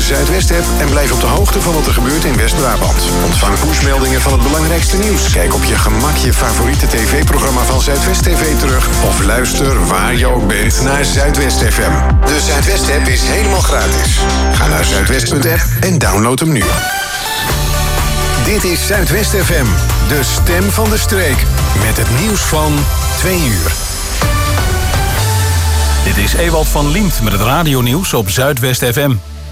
Zuidwest-app en blijf op de hoogte van wat er gebeurt in West-Brabant. Ontvang pushmeldingen van het belangrijkste nieuws. Kijk op je gemak je favoriete tv-programma van Zuidwest TV terug. Of luister waar je ook bent naar Zuidwest FM. De Zuidwest-app is helemaal gratis. Ga naar zuidwest.app en download hem nu. Dit is Zuidwest FM, de stem van de streek. Met het nieuws van 2 uur. Dit is Ewald van Liemt met het radionieuws op Zuidwest FM.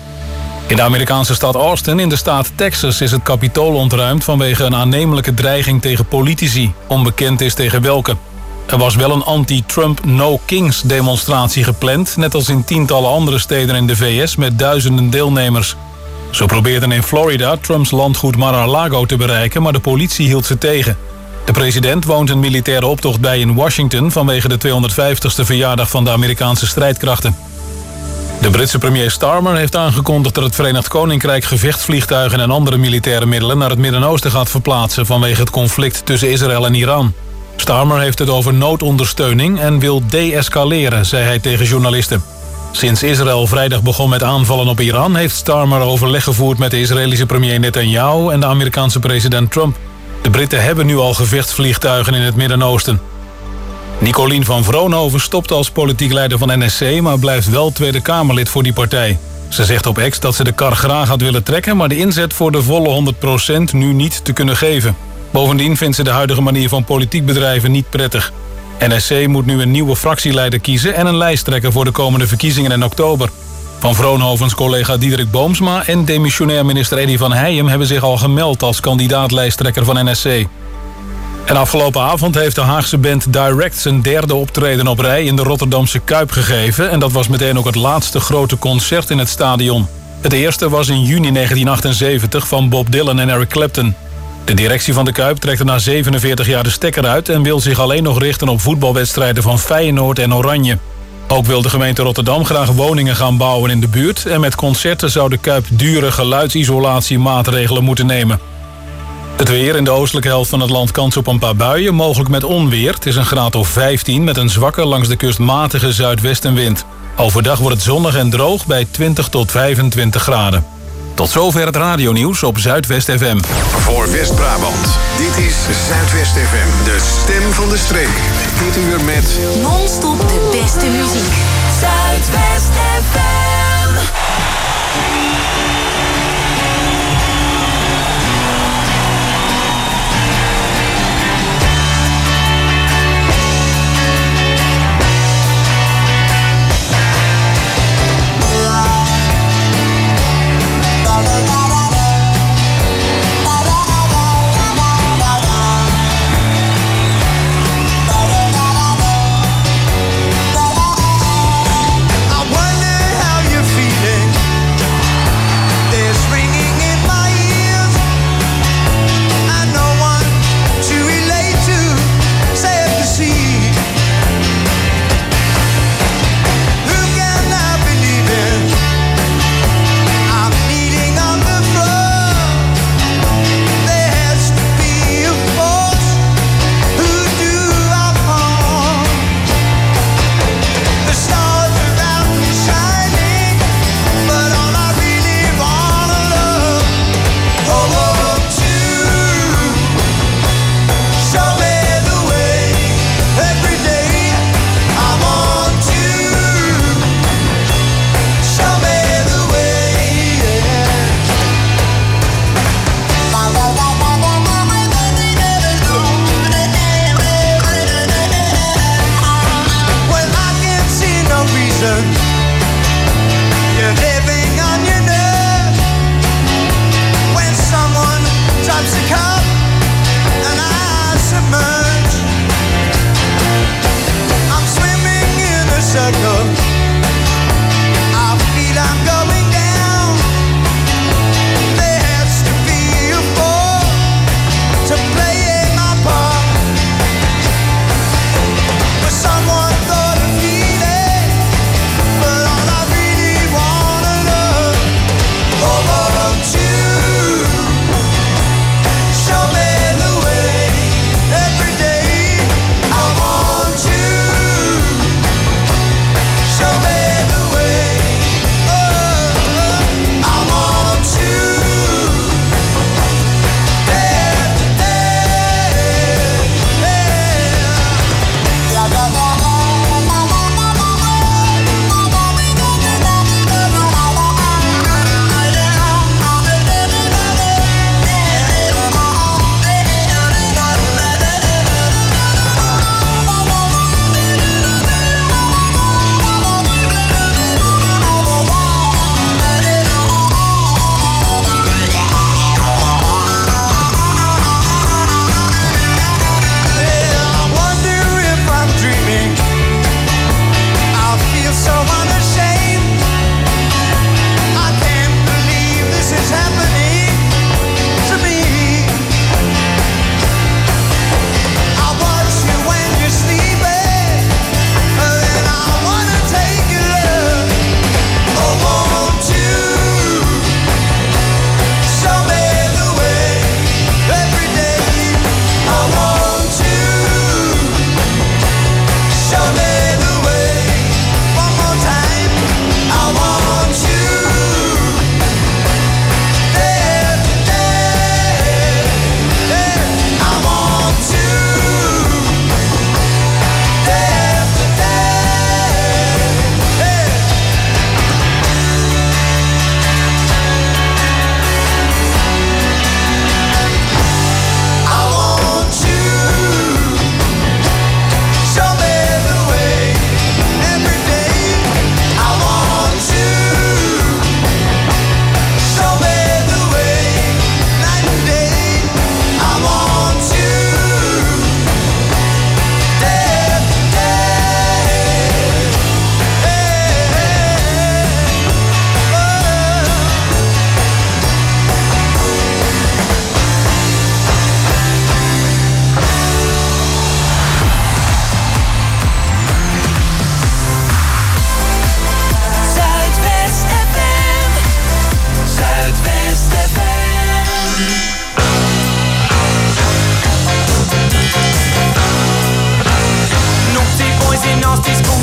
In de Amerikaanse stad Austin in de staat Texas is het Capitool ontruimd vanwege een aannemelijke dreiging tegen politici. Onbekend is tegen welke. Er was wel een anti-Trump No Kings demonstratie gepland, net als in tientallen andere steden in de VS met duizenden deelnemers. Zo probeerden in Florida Trumps landgoed Mar-a-Lago te bereiken, maar de politie hield ze tegen. De president woont een militaire optocht bij in Washington vanwege de 250ste verjaardag van de Amerikaanse strijdkrachten. De Britse premier Starmer heeft aangekondigd dat het Verenigd Koninkrijk gevechtsvliegtuigen en andere militaire middelen naar het Midden-Oosten gaat verplaatsen vanwege het conflict tussen Israël en Iran. Starmer heeft het over noodondersteuning en wil de-escaleren, zei hij tegen journalisten. Sinds Israël vrijdag begon met aanvallen op Iran heeft Starmer overleg gevoerd met de Israëlische premier Netanyahu en de Amerikaanse president Trump. De Britten hebben nu al gevechtsvliegtuigen in het Midden-Oosten. Nicolien van Vroonhoven stopt als politiek leider van NSC, maar blijft wel Tweede Kamerlid voor die partij. Ze zegt op X dat ze de kar graag had willen trekken, maar de inzet voor de volle 100% nu niet te kunnen geven. Bovendien vindt ze de huidige manier van politiek bedrijven niet prettig. NSC moet nu een nieuwe fractieleider kiezen en een lijsttrekker voor de komende verkiezingen in oktober. Van Vroonhovens collega Diederik Boomsma en demissionair minister Eddy van Heijem hebben zich al gemeld als kandidaat-lijsttrekker van NSC. En afgelopen avond heeft de Haagse band Direct zijn derde optreden op rij in de Rotterdamse Kuip gegeven. En dat was meteen ook het laatste grote concert in het stadion. Het eerste was in juni 1978 van Bob Dylan en Eric Clapton. De directie van de Kuip trekt er na 47 jaar de stekker uit en wil zich alleen nog richten op voetbalwedstrijden van Feyenoord en Oranje. Ook wil de gemeente Rotterdam graag woningen gaan bouwen in de buurt en met concerten zou de Kuip dure geluidsisolatiemaatregelen moeten nemen. Het weer in de oostelijke helft van het land kans op een paar buien, mogelijk met onweer. Het is een graad of 15 met een zwakke langs de kust matige zuidwestenwind. Overdag wordt het zonnig en droog bij 20 tot 25 graden. Tot zover het radionieuws op Zuidwest FM. Voor West-Brabant, dit is Zuidwest FM, de stem van de streek. Dit uur met non-stop de beste muziek. Zuidwest FM. I wonder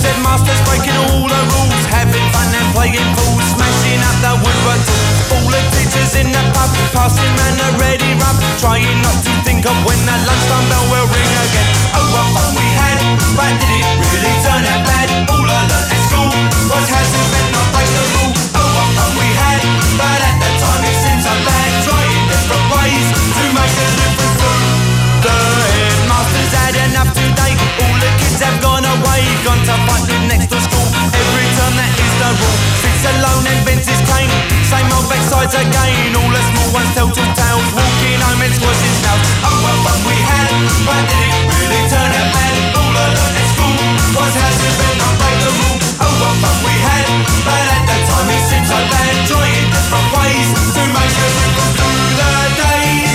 said masters breaking all the rules, having fun and playing fools, smashing up the woodwork tools. All the teachers in the pub, passing round the ready rub, trying not to think of when the lunchtime bell will ring again. Oh, what fun we had, but did it really turn out bad? All I learned at school was how to bend, not break the rule. Oh, what fun we had, but at the time it seemed so bad, trying different ways to make a difference too. The headmaster's had enough today, all the kids have gone away, gone to fight with next to school. Every term that is the rule, sits alone and vents his cane, same old backsides again, all the small ones tell two tales, walking home and squashing snails. Oh, what fun we had, but did it really turn out bad? All I learned at school was how to bend, not break the rule. Oh, what fun we had, but at the time it seemed so bad, trying different ways to make a difference through the days.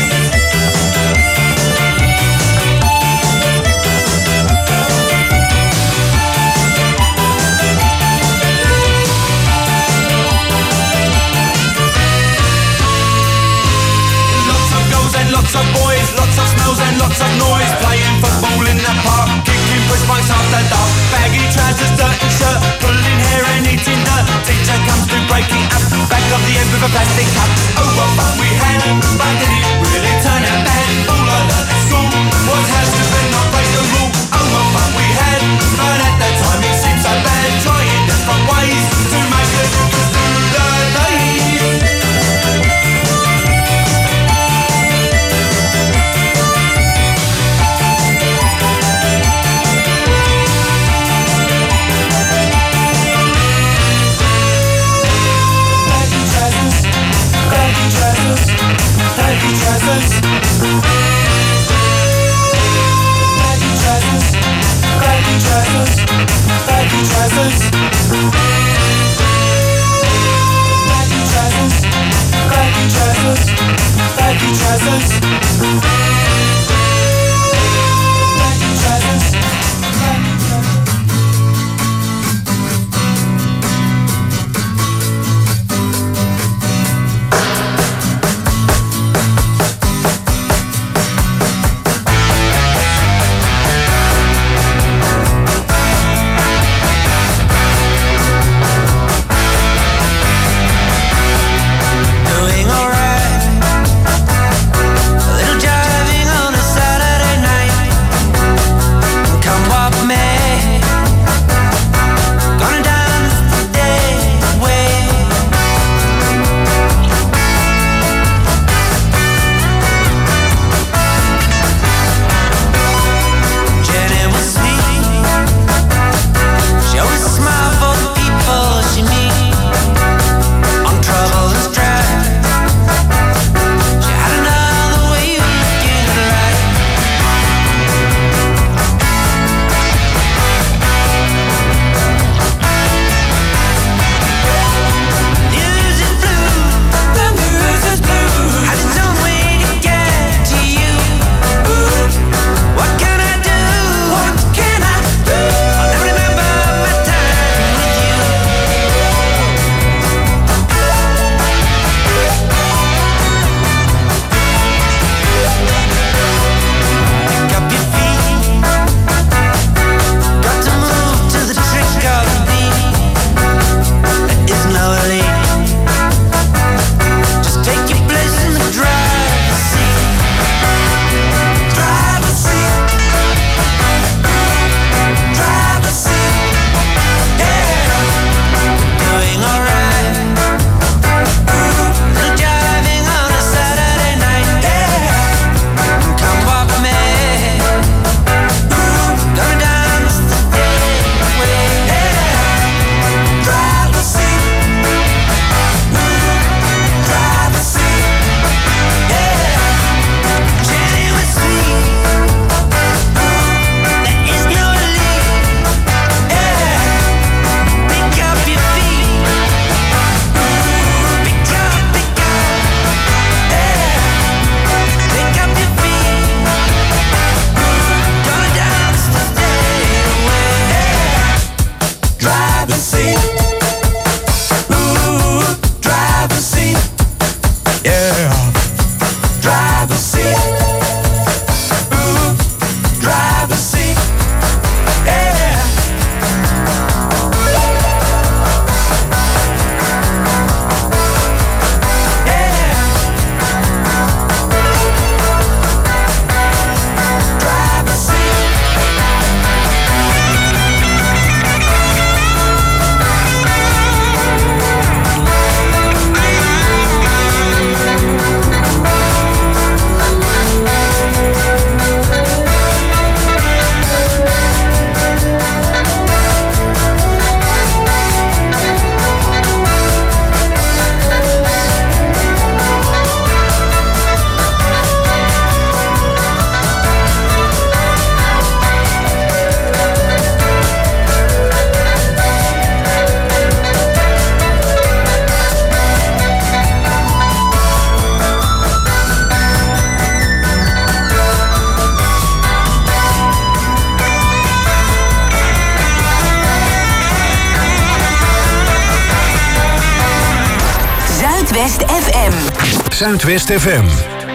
Lots of boys, lots of smells and lots of noise, playing football in the park, kicking push bikes after dark, baggy trousers, dirty shirt, pulling hair and eating dirt. Teacher comes to break it up, back of the end with a plastic cup. Oh, what fun we had, but did it really turn out bad? All I learned at school was how to bend, not break the rule. Oh, what fun we had, but at the time it seemed so bad, trying different ways to make a difference through the days. Baggy trousers, baggy trousers, baggy trousers, baggy trousers, baggy trousers, baggy trousers, baggy trousers, baggy trousers. FM. Zuidwest FM.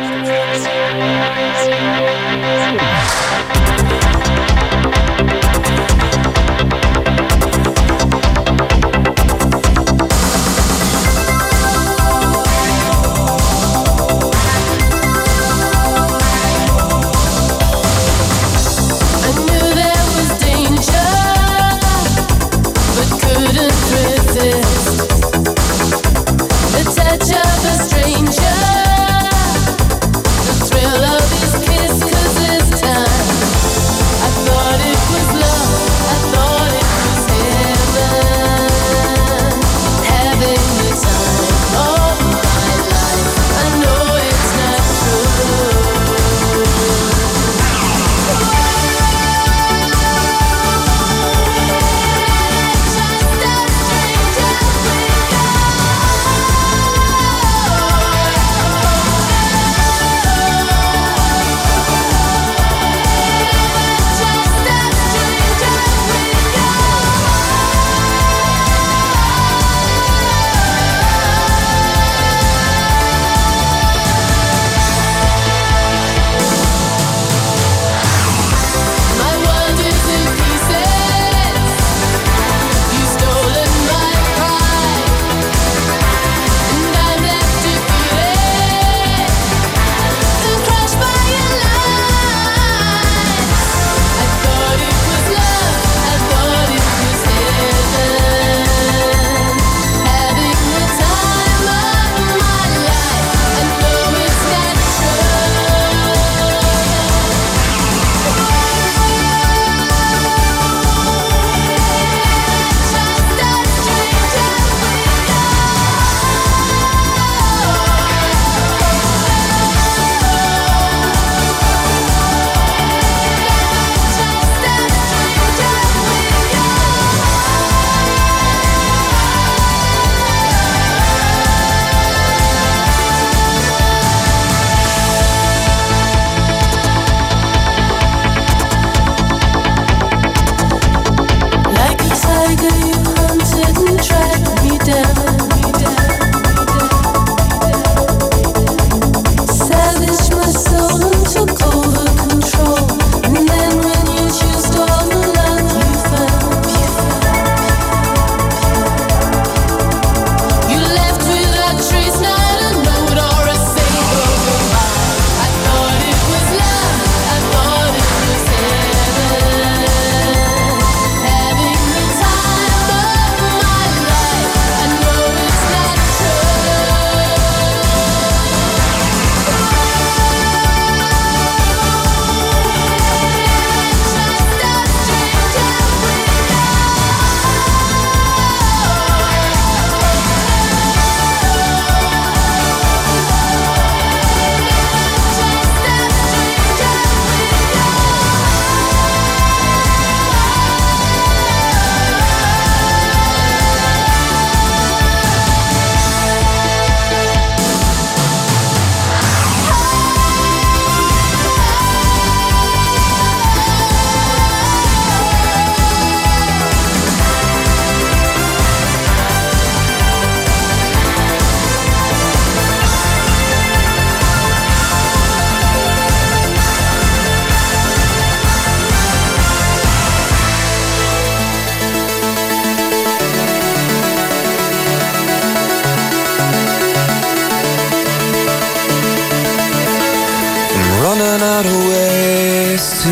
running out of ways to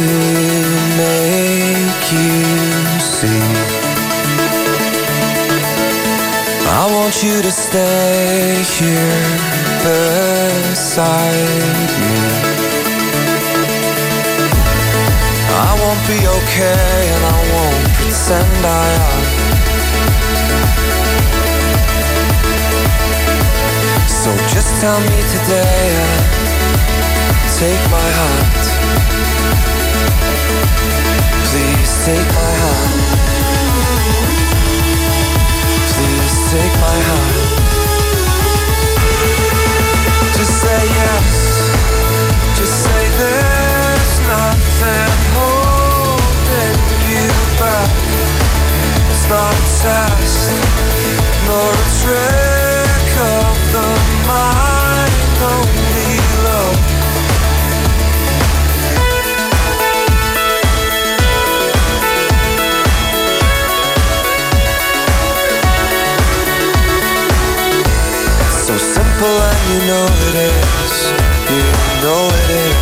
make you see. I want you to stay here beside me. I won't be okay and I won't pretend I am. So just tell me today and take my hand. Please take my hand. Please take my hand. Just say yes. Just say there's nothing holding you back. It's not a test, nor a trick of the mind. You know it is. You know it is.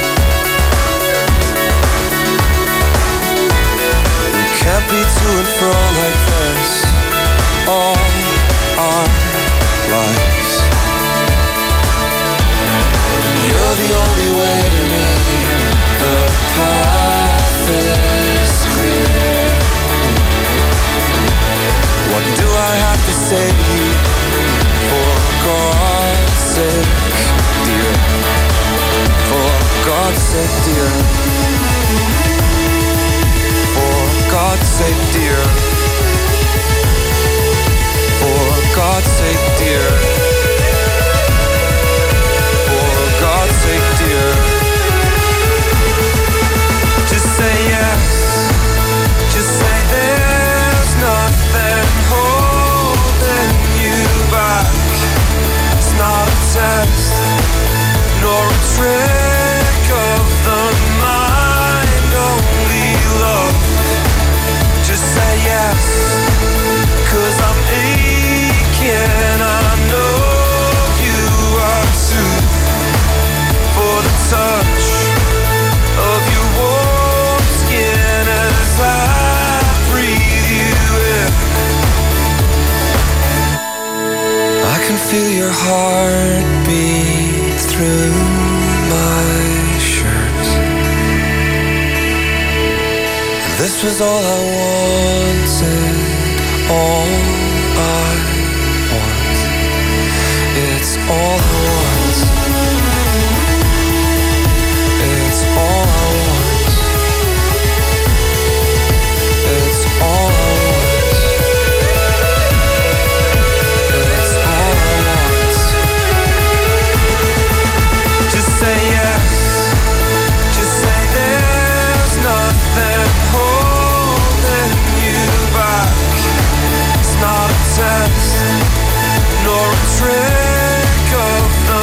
We can't be to and fro like this all our lives. You're the only way to me. The path is clear. What do I have to say to you? For God's sake, dear. For God's sake, dear. For God's sake, dear. For God's sake, dear. For God's sake, dear. Just say yes. Just say there's nothing holding you back. It's not a test, nor a trick of the mind, only love. Just say yes, 'cause I'm aching, I know you are too. For the touch of your warm skin as I breathe you in. I can feel your heartbeat through my shirt. And this was all I wanted, all I want. It's all I want. It's all I want. It's all I want. It's all I want. Just say yes. Just say there's nothing holding you back. It's not a test, nor a trick of the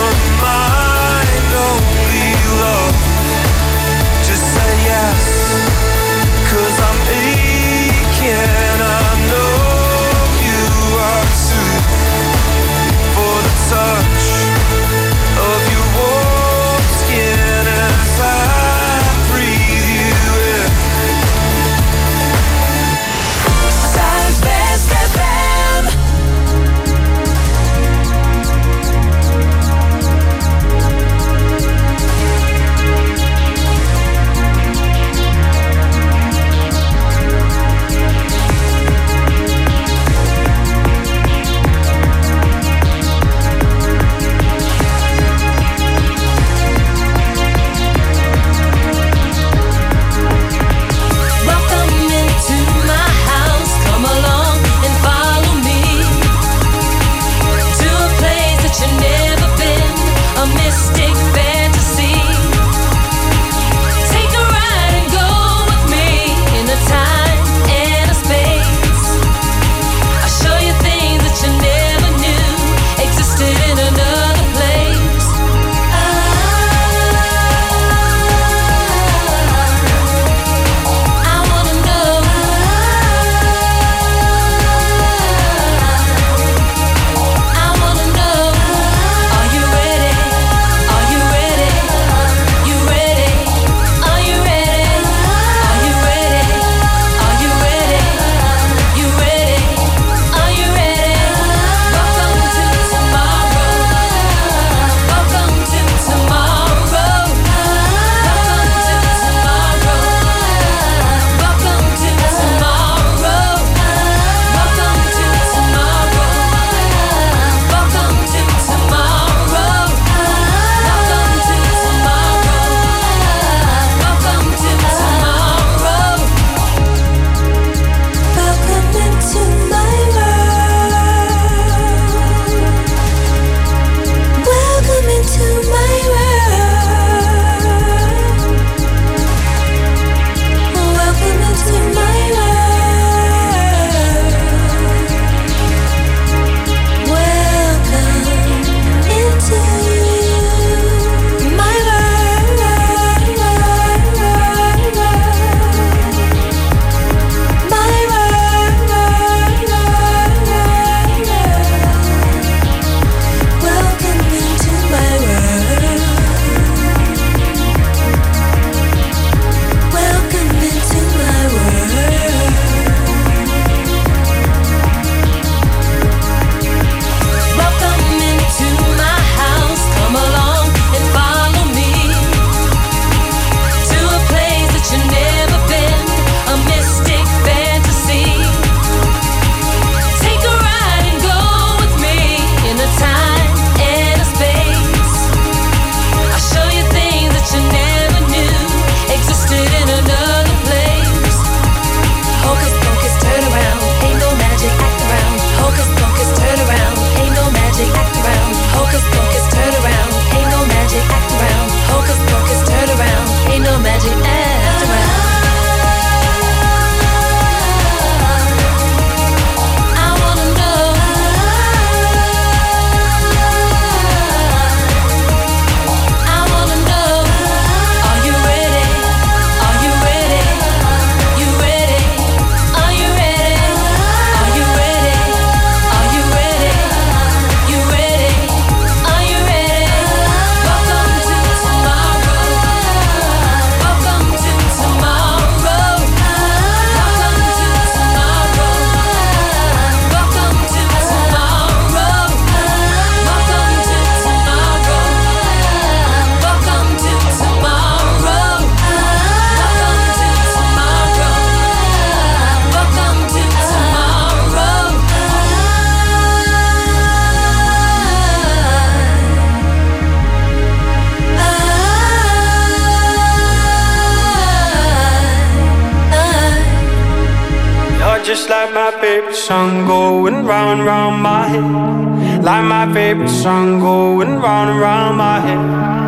just like my favorite song going round and round my head. Like my favorite song going round and round my head.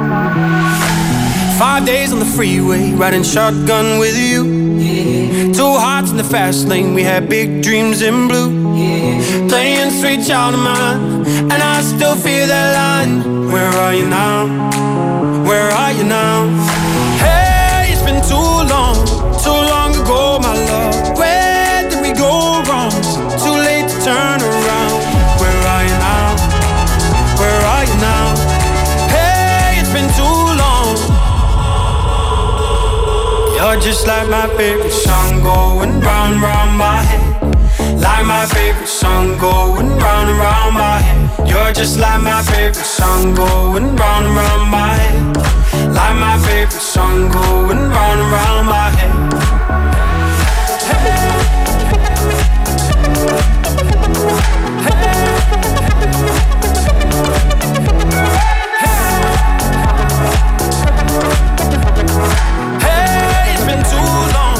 5 days on the freeway, riding shotgun with you. Yeah. 2 hearts in the fast lane, we had big dreams in blue. Yeah. Playing Sweet Child of Mine, and I still feel that line. Where are you now? Where are you now? Hey, it's been too long ago, my love. Where did we go wrong? Too late to turn around. Where are you now? Where are you now? Hey, it's been too long. You're just like my favorite song going round and round my head. Like my favorite song going round and round my head. You're just like my favorite song going round and round my head. Like my favorite song going round and round my head. Hey, it's been too long.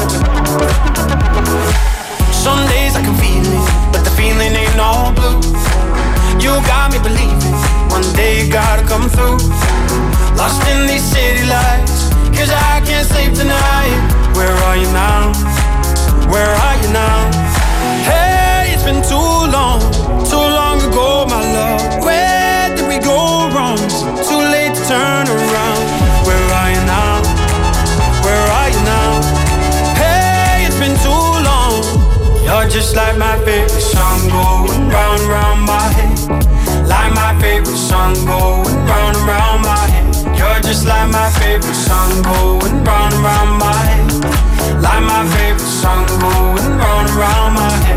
Some days I can feel it, but the feeling ain't all blue. You got me believing one day you gotta come through. Lost in these city lights, 'cause I can't sleep tonight. Where are you now? Where are you now? Hey, it's been too long ago, my love. Where did we go wrong? Too late to turn around. Where are you now? Where are you now? Hey, it's been too long. You're just like my favorite song going round and round my head. Like my favorite song going round and round my head. You're just like my favorite song going round and round my head. Like my favorite song going round and round my head.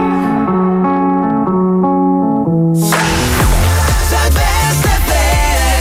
Zuidwest FM.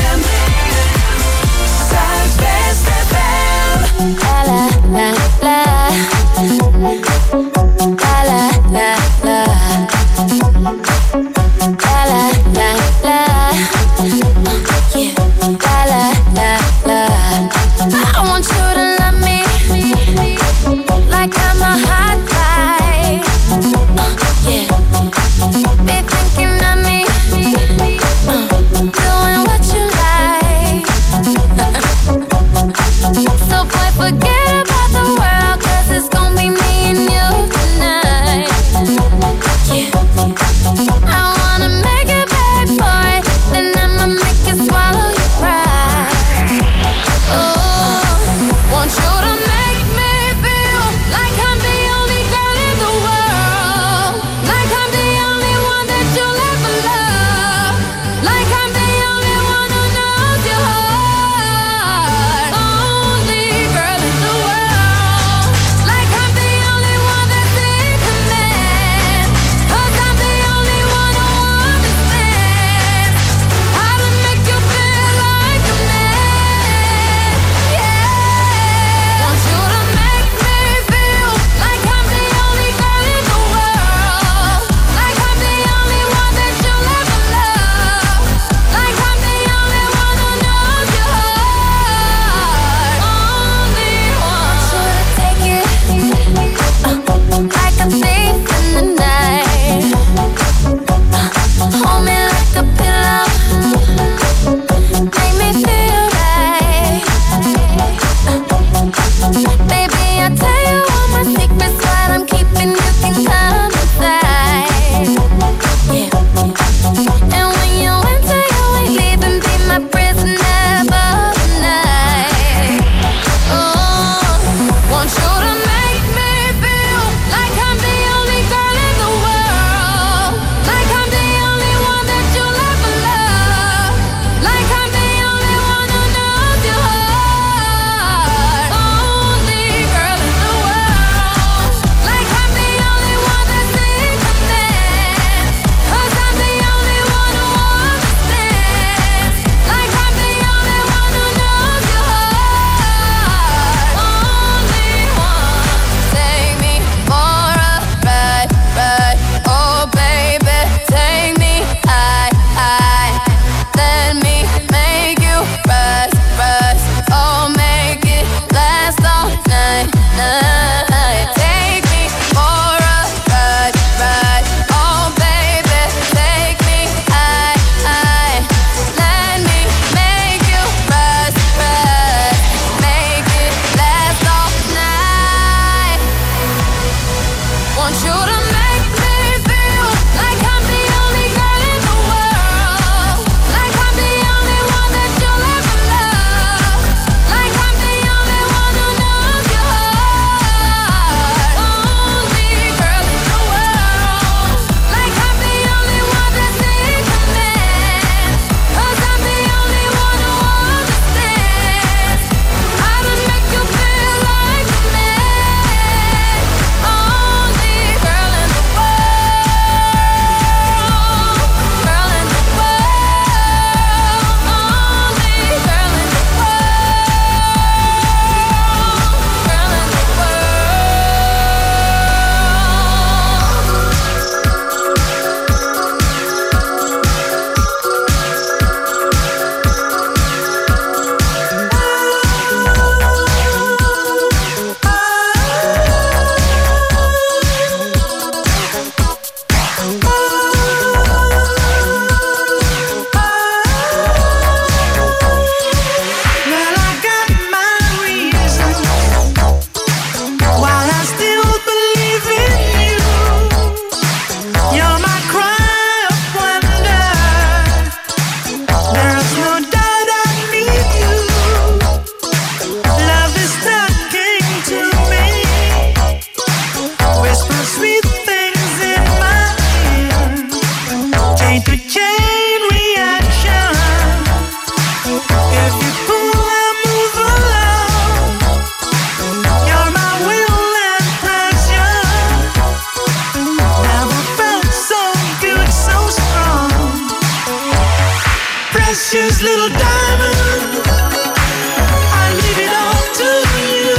Precious little diamond, I leave it all to you.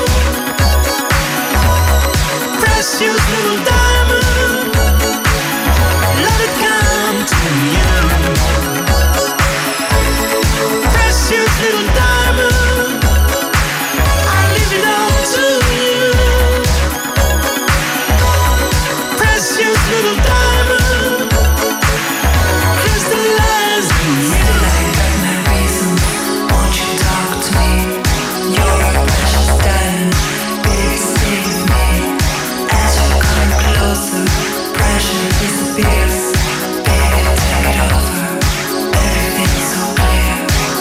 Precious little diamond, let it come to you. Precious little diamond, I leave it all to you. Precious little diamond, crystallize in me. Won't you talk to me? You're a precious diamond, baby, stay with me. As you come closer, pressure disappears. Baby, take it over, everything's so clear.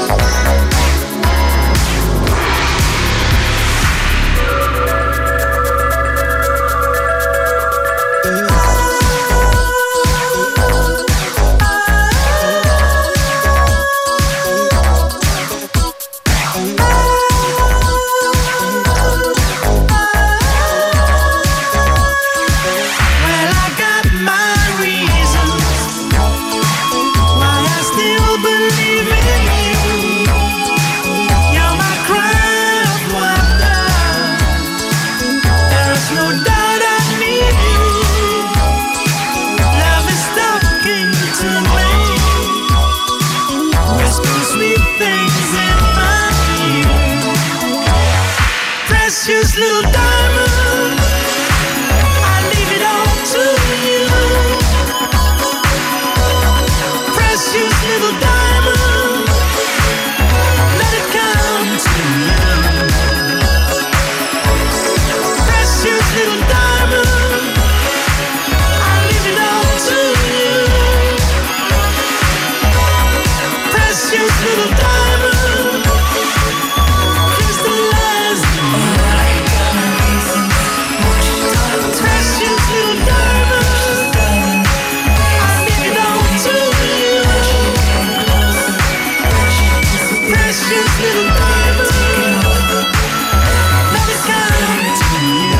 Well, I got my reasons why I still believe in you. You're my crown of wonder. There is no doubt I need you. Love is talking to me, whispering sweet things in my ear. Precious little diamond, I leave it all to you. Precious little diamond, let it come to you. Precious little diamond, I leave it all to you. Precious little diamond, crystallize in me. Precious little diamond, I leave it all to you. Precious little diamond, let it come to you.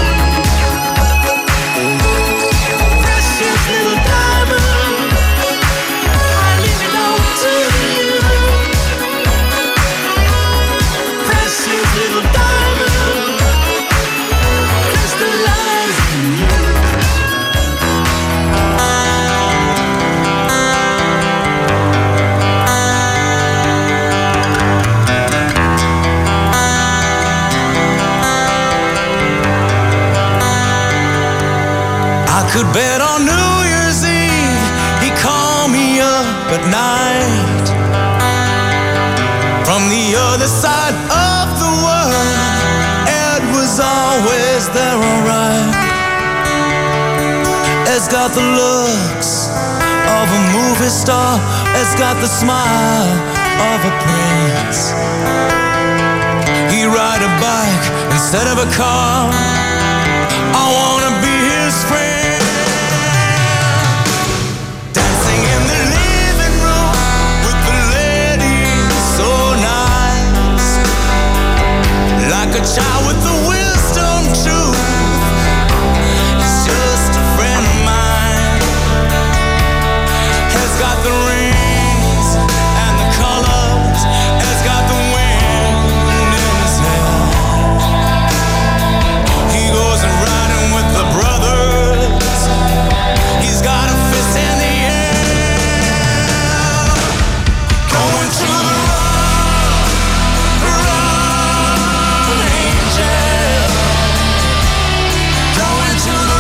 Precious little diamond, I leave it all to you. Precious little diamond, crystallize in you. I could bet on New Year's Eve he called me up at night from the other side of the world. Ed was always there, alright. Ed's got the looks of a movie star. Ed's got the smile of a prince. He'd ride a bike instead of a car. I wanna be his friend. Dancing in the living room with the ladies, so nice. Like a child with the wisdom truth. He's just a friend of mine. He's got the rings and the colors. He's got the wind in his hair. He goes and riding with the brothers. He's got a fist in the air. Going to the run, angel. Going to the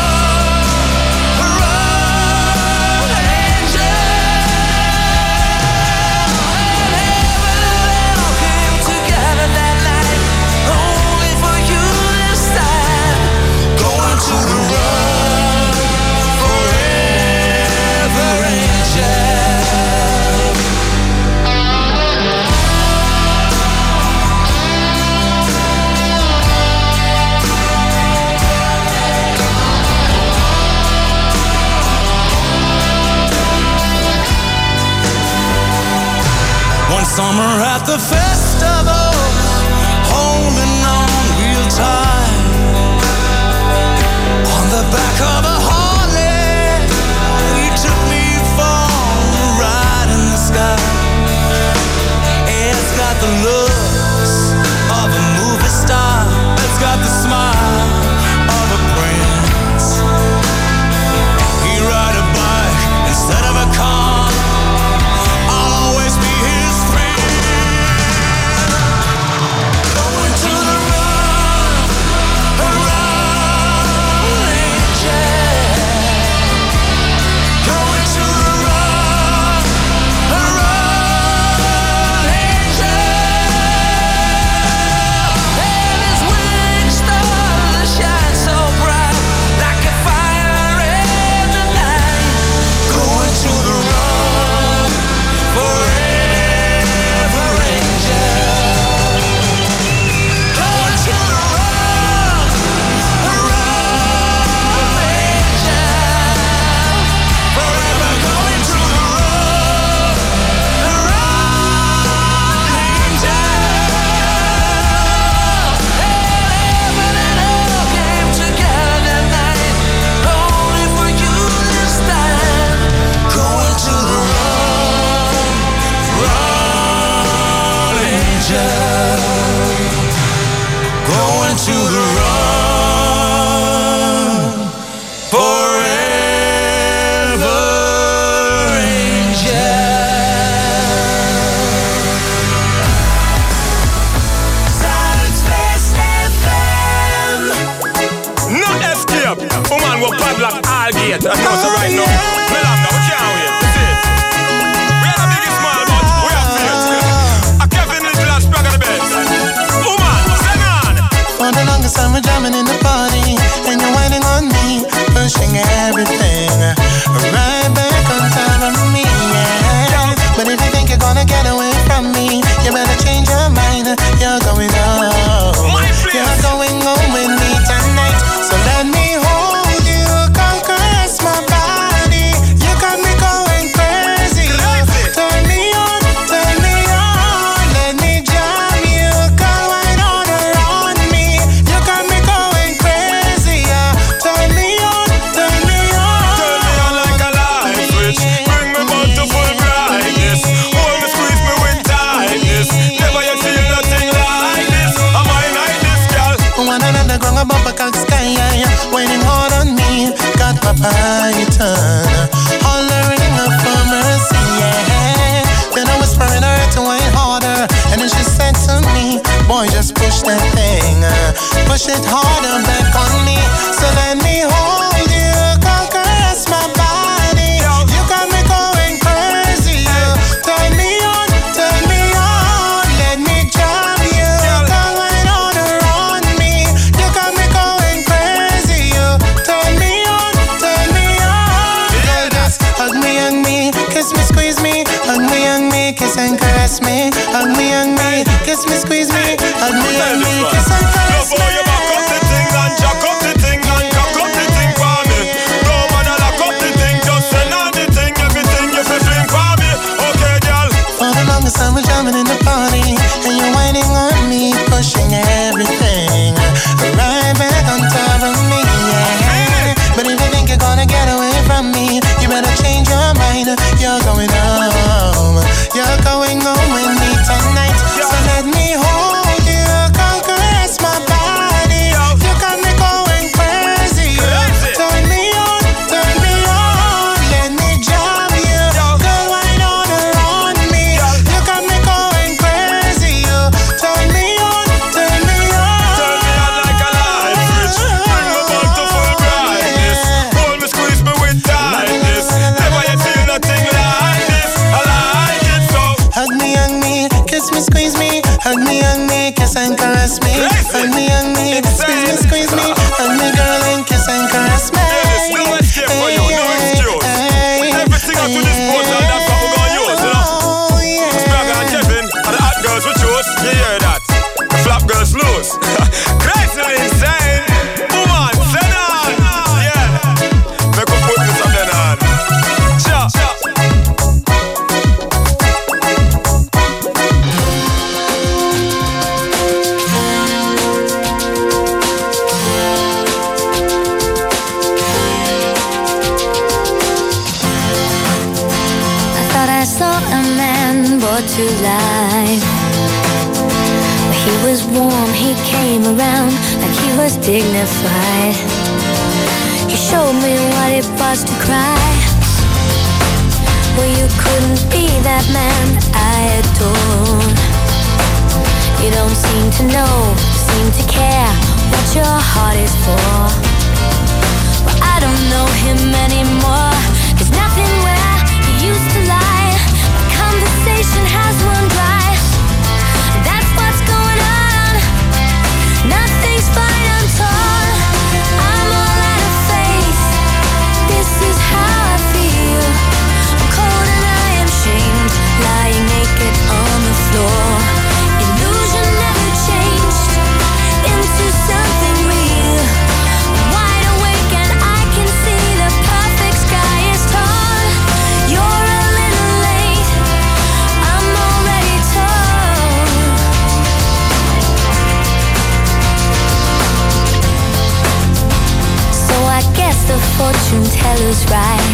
run, angel. Heaven and hell came together that night, only for you this time. Going to the run, forever, angel. One summer at the festival, holding on real tight on the back of a Harley. He took me for a ride in the sky. Going to the run forever angel. Silence Fest FM. No escape. Woman will padlock all gate. I know so right now. Melanda, we can't wait. That's it. We are the biggest small, but we are fierce. A Kevin Little and Sprague of the best. Woman, sing on. For the longest time we're jamming in the party, and you're whining on me, pushing everything right back on top of me, yeah. But if you think you're gonna get away from me, you better change your mind. You're going home. You're going home with me tonight. So let me hold you, conquer my body. You got me going crazy. Turn me on, let me jam you, go right on around me. You got me going crazy, yeah. Turn me on, Turn me on like a light switch. Bring me back to full brightness. Hold me, squeeze me with tightness. Never yet feel nothing like this. Am I like this, girl? one another ground above a cock sky, yeah. Waiting hard on me, got my python hollering up for mercy, yeah. Then I was whispering her to wait harder, and then she said to me, boy, just push that thing, push it harder back on me. So let me hold you, conquer my body. You got me going crazy. Turn me on, let me jam you, go right on around me. You got me going crazy. Turn me on, girl, just hug me, kiss me, squeeze me, hug me, kiss and caress me, hug me, kiss me, squeeze me, hug me, kiss and caress me. Boy, you back up the thing and jack up the thing and cock up the thing for me. No matter lock up the thing, just send on the thing, everything you feel fling for me. Okay, girl. For the longest time we're jamming in the party, and you're whining on me, pushing everything right back on top of me, yeah. But if you think you're gonna get away from me, you better change your mind. You're going home with me tonight. So let me hold you, conquer my body. You got me going crazy. Turn me on, let me jam you, go right on around me. You got me going crazy. Turn me on, Turn me on like a light switch. Bring me back to full brightness. Hold me, squeeze me with tightness. Never yet feel nothing like this. I like it so. hug me, kiss me, squeeze me, hug me, kiss and caress me. Hug me, squeeze me, hug me, girl, and kiss and caress me. There's no escape for you, no excuse. Everything up to this point, and that's what we're gonna use, you know. Sprague and Kevin, and the hot girls we choose. You hear that? The flap girls lose. Crazy insane. Woman, send on. Yeah. Make us put this on then on. Sure. I thought I saw a man brought to life. He was warm, he came around like he was dignified. He showed me what it was to cry. Well, you couldn't be that man that I adored. You don't seem to know, seem to care what your heart is for. Well, I don't know him anymore. There's nothing where he used to lie. My conversation has run dry. That's what's going on. Nothing's fine, I'm torn. I'm all out of faith. This is how I feel. I'm cold and I am shamed, lying naked on the floor. Illusion never changed into something real. I'm wide awake and I can see the perfect sky is torn. You're a little late, I'm already torn. So I guess the fortune teller's right.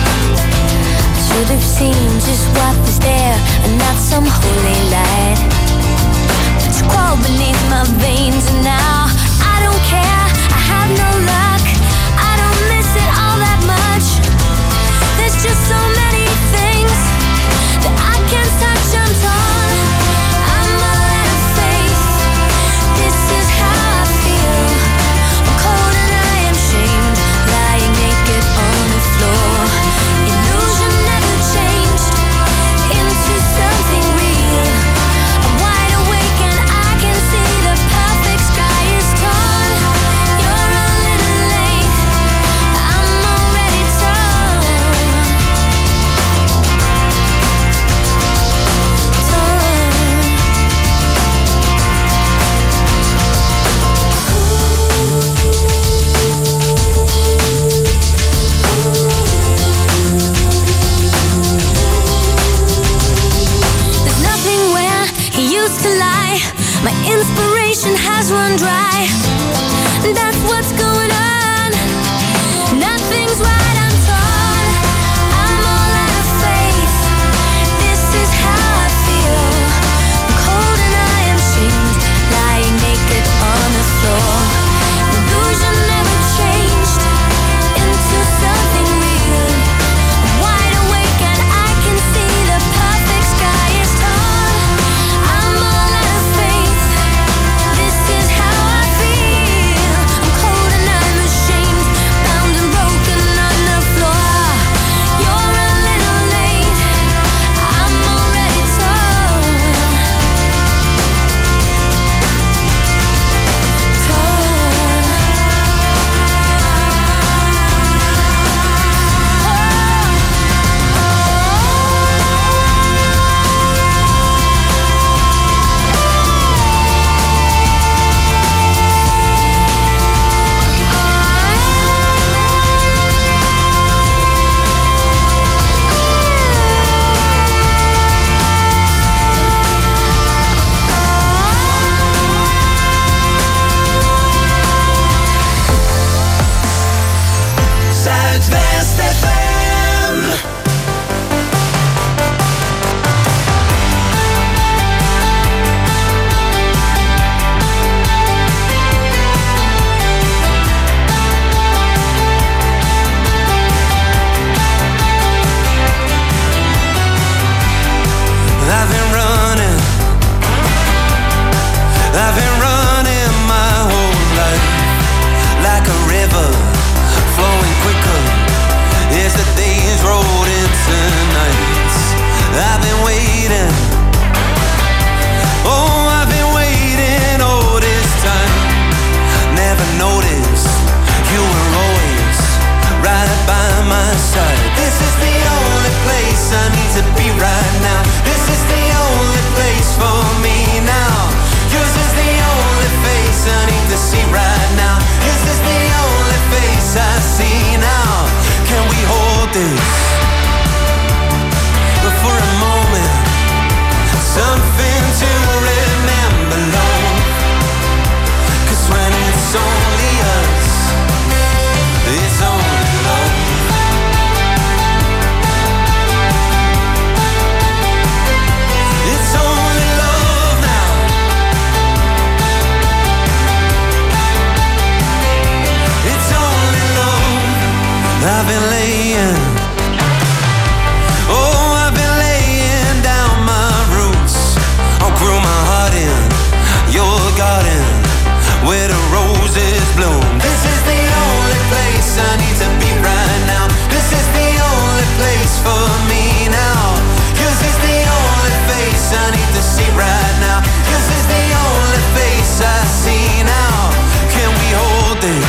I should have seen just what was there and not some holy light. my veins, and now I don't care, I have no luck, I don't miss it all that much. There's just so many things that I can't touch, I'm torn, I'm all out of faith. This is how I feel, I'm cold and I am shamed, lying naked on the floor. Illusion never changed into something real. I'm wide awake and I can see the perfect sky is torn. You're a little late, I'm already torn. There's nothing where he used to lie. My inspiration has run dry. That's what's going on. Nothing's right, I'm torn. I'm all out of faith. This is how I feel. I'm cold and I am shamed, lying naked on the floor. Illusion never changed into something real. I'm wide awake and I can see the perfect sky is torn. I'm all out of faith. This is how I feel. I'm cold and I'm ashamed, bound and broken on the floor. You're a little late, I'm already torn. Zuidwest FM. I've been running my whole life like a river flowing quicker as the days rolled into nights. I've been waiting, oh, I've been waiting all this time. Never noticed you were always right by my side. This is the only place I need to be right now. This is the only place for me now. Yours is the only face I need to see right now. This is the only face I see now. Can we hold this for a moment? Something to remember, love. 'Cause when it's only us, it's only love. It's only love now. It's only love. I've been laying, oh, I've been laying down my roots. I'll grow my heart in your garden where the roses bloom. This is the only place I need to be right now. This is the only place for me now. Yours is the only face I need to see right now. Yours is the only face I see now. Can we hold this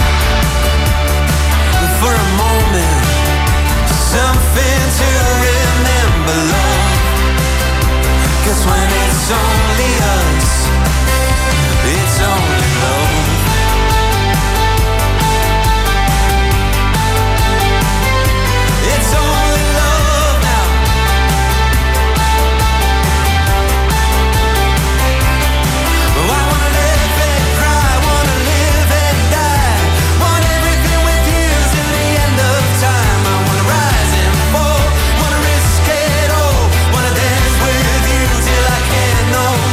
for a moment? Something to remember, love. 'Cause when it's only us, it's only love. It's only love now. Oh, I wanna live and cry, wanna live and die. Want everything with you till the end of time. I wanna rise and fall, wanna risk it all. Wanna dance with you till I can't no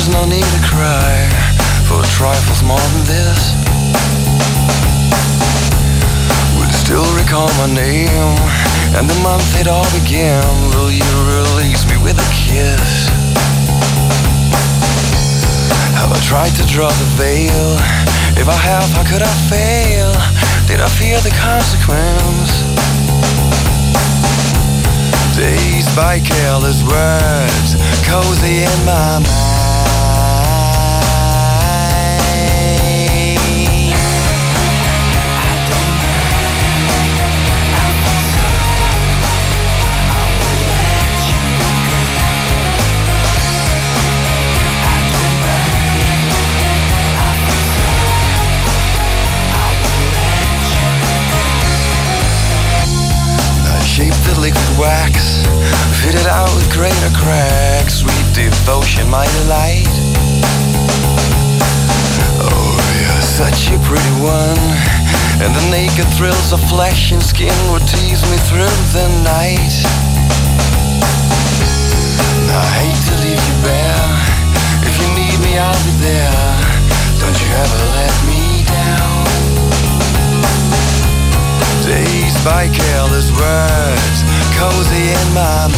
there's no need to cry for trifles more than this. Would still recall my name and the month it all began. Will you release me with a kiss? Have I tried to draw the veil? If I have, how could I fail? Did I fear the consequence? Dazed by careless words, cozy in my mind. Liquid wax, fitted out with greater cracks. Sweet devotion, my delight. Oh, you're such a pretty one, and the naked thrills of flesh and skin would tease me through the night. I hate to leave you bare. If you need me, I'll be there. Don't you ever let me down. Dazed by careless words, cozy in my mind.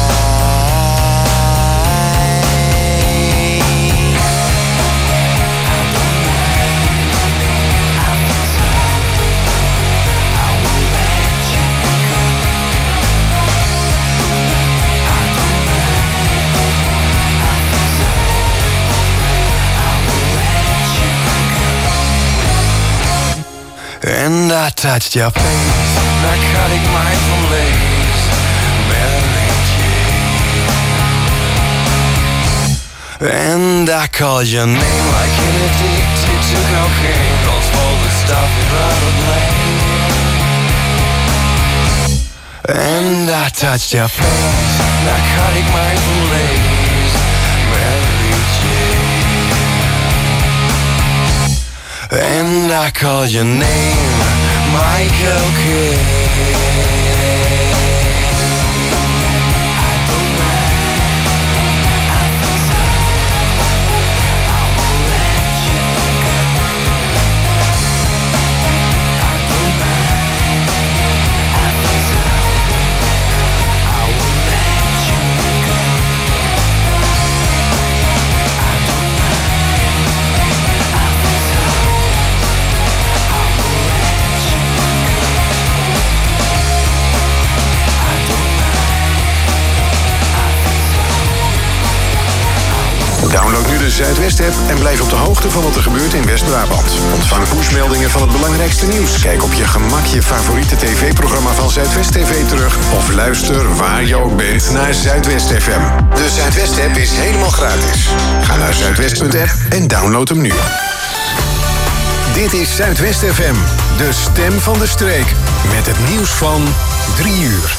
And I touched your face, narcotic mindful lace, Mary Jane. And I called your name like an addicted to cocaine. Calls for the stuff you'd rather blame. And I touched your face, narcotic mindful lace, Mary Jane. And I call your name, Michael Kidd. Download nu de Zuidwest-app en blijf op de hoogte van wat er gebeurt in West-Brabant. Ontvang pushmeldingen van het belangrijkste nieuws. Kijk op je gemak je favoriete tv-programma van Zuidwest TV terug. Of luister waar je ook bent naar Zuidwest FM. De Zuidwest-app is helemaal gratis. Ga naar zuidwest.app en download hem nu. Dit is Zuidwest FM, de stem van de streek. Met het nieuws van 3 uur.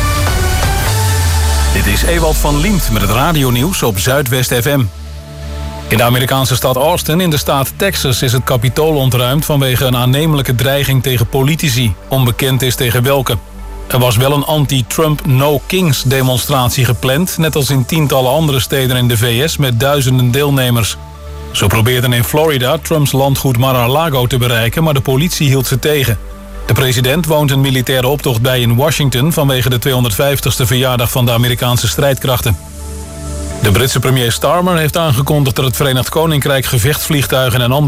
Dit is Ewald van Liemt met het radionieuws op Zuidwest FM. In de Amerikaanse stad Austin in de staat Texas is het Capitool ontruimd vanwege een aannemelijke dreiging tegen politici. Onbekend is tegen welke. Er was wel een anti-Trump No Kings demonstratie gepland, net als in tientallen andere steden in de VS met duizenden deelnemers. Zo probeerden in Florida Trumps landgoed Mar-a-Lago te bereiken, maar de politie hield ze tegen. De president woont een militaire optocht bij in Washington vanwege de 250ste verjaardag van de Amerikaanse strijdkrachten. De Britse premier Starmer heeft aangekondigd dat het Verenigd Koninkrijk gevechtsvliegtuigen en andere